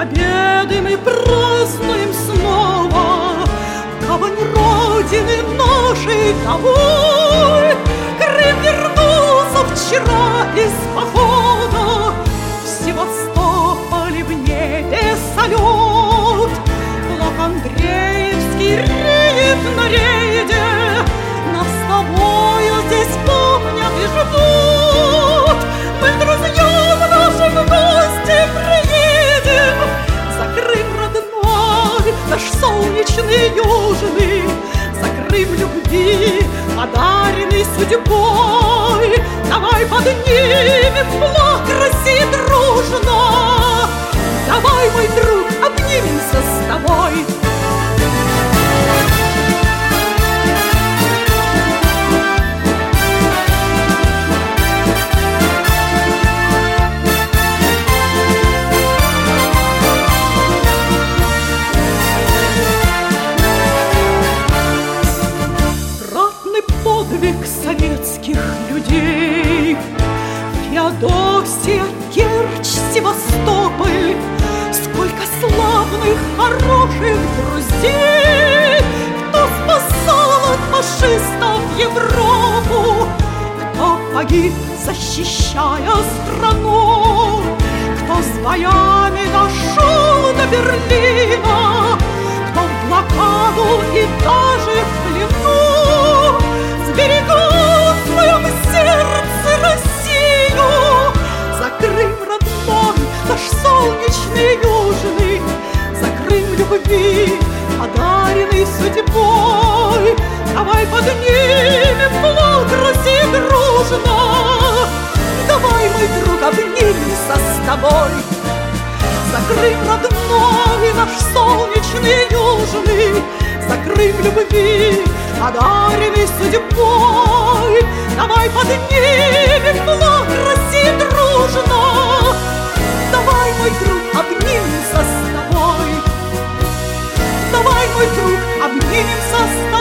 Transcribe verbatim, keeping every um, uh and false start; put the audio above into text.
победы мы празднуем снова, гавань Родины нашей домой. Крым вернулся вчера из похода, в Севастополе в небе салют. Флаг Андреевский реет на рейде, нас с тобою здесь помнят и ждут. Мы к друзьям нашим в гости приедем, за Крым родной, наш солнечный южный, за Крым любви, подаренный судьбой. Давай поднимем флаг России дружно, давай, мой друг, обнимемся с тобой. Подвиг советских людей, Феодосия, Керчь, Севастополь, сколько славных, хороших друзей, кто спасал от фашистов Европу, кто погиб, защищая страну, кто с боями дошел до Берлина, кто в блокаду и даже в плену берегут в своем сердце Россию. За Крым родной, наш солнечный южный, за Крым любви, подаренный судьбой. Давай поднимем флаг России дружно, давай, мой друг, обнимемся с тобой. За Крым родной, наш солнечный южный, за Крым любви, подаренный судьбой. Давай поднимем флаг России дружно, давай, мой друг, обнимемся с тобой. Давай, мой друг, обнимемся с тобой.